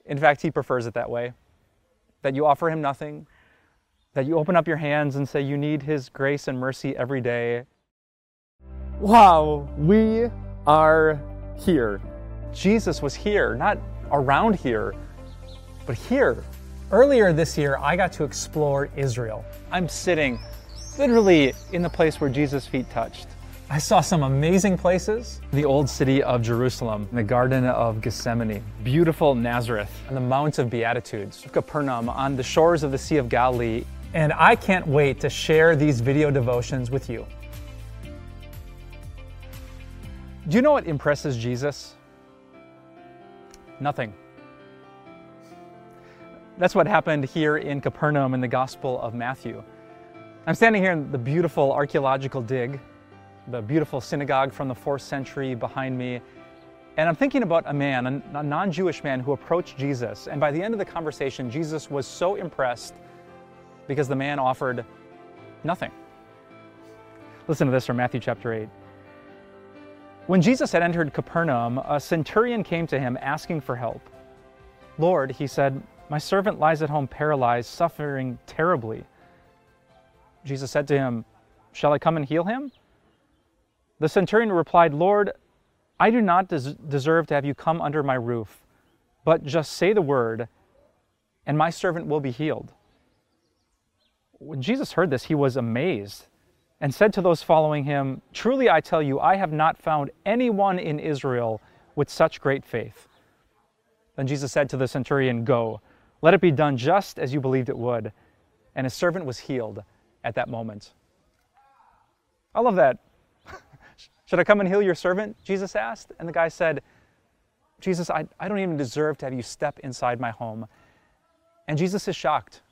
In fact, he prefers it that way, that you offer him nothing, that you open up your hands and say you need his grace and mercy every day. Wow, we are here. Jesus was here, not around here, but here. Earlier this year, I got to explore Israel. I'm sitting literally in the place where Jesus' feet touched. I saw some amazing places. The old city of Jerusalem, the Garden of Gethsemane, beautiful Nazareth, and the Mount of Beatitudes, Capernaum, on the shores of the Sea of Galilee. And I can't wait to share these video devotions with you. Do you know what impresses Jesus? Nothing. That's what happened here in Capernaum in the Gospel of Matthew. I'm standing here in the beautiful archaeological dig, the beautiful synagogue from the 4th century behind me, and I'm thinking about a man, a non-Jewish man who approached Jesus, and by the end of the conversation, Jesus was so impressed because the man offered nothing. Listen to this from Matthew chapter 8. When Jesus had entered Capernaum, a centurion came to him asking for help. "Lord," he said, "my servant lies at home paralyzed, suffering terribly." Jesus said to him, "Shall I come and heal him?" The centurion replied, "Lord, I do not deserve to have you come under my roof, but just say the word, and my servant will be healed." When Jesus heard this, he was amazed and said to those following him, "Truly I tell you, I have not found anyone in Israel with such great faith." Then Jesus said to the centurion, "Go, let it be done just as you believed it would." And his servant was healed at that moment. I love that. "Should I come and heal your servant?" Jesus asked. And the guy said, "Jesus, I don't even deserve to have you step inside my home." And Jesus is shocked.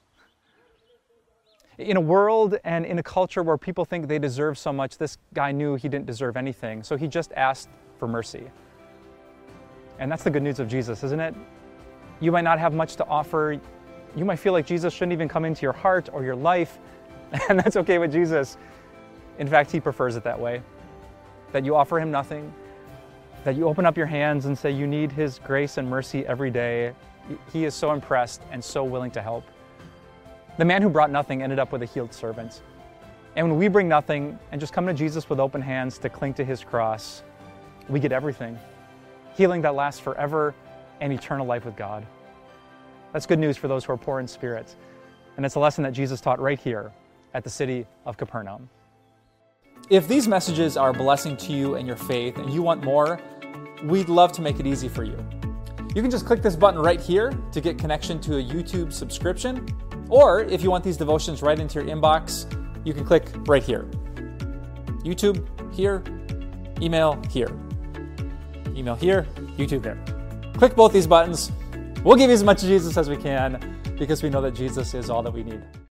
In a world and in a culture where people think they deserve so much, this guy knew he didn't deserve anything, so he just asked for mercy. And that's the good news of Jesus, isn't it? You might not have much to offer. You might feel like Jesus shouldn't even come into your heart or your life, and that's okay with Jesus. In fact, he prefers it that way, that you offer him nothing, that you open up your hands and say you need his grace and mercy every day. He is so impressed and so willing to help. The man who brought nothing ended up with a healed servant. And when we bring nothing and just come to Jesus with open hands to cling to his cross, we get everything. Healing that lasts forever and eternal life with God. That's good news for those who are poor in spirit. And it's a lesson that Jesus taught right here at the city of Capernaum. If these messages are a blessing to you and your faith and you want more, we'd love to make it easy for you. You can just click this button right here to get connection to a YouTube subscription. Or if you want these devotions right into your inbox, you can click right here. YouTube here, email here. Email here, YouTube there. Click both these buttons. We'll give you as much Jesus as we can because we know that Jesus is all that we need.